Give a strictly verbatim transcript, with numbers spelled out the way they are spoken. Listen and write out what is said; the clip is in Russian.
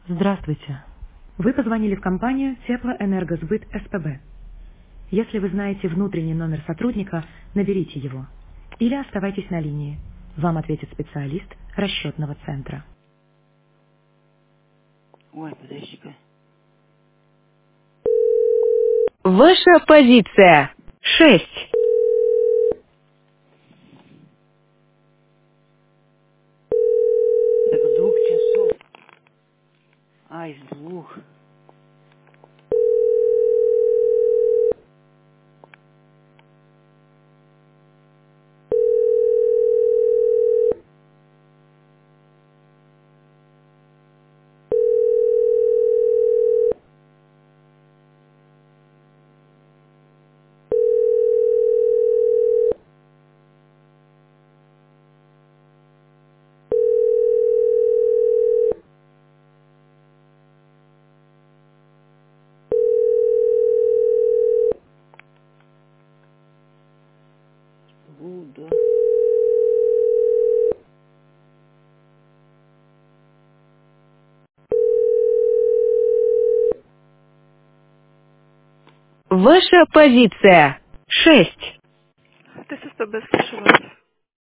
Здравствуйте. Вы позвонили в компанию Теплоэнергосбыт СПБ. Если вы знаете внутренний номер сотрудника, наберите его. Или оставайтесь на линии. Вам ответит специалист расчетного центра. Ой, подожди-ка. Ваша позиция. Шесть. Так с двух часов. А, из двух. Буду. Ваша позиция. Шесть. Ты СПБ, слышу вас.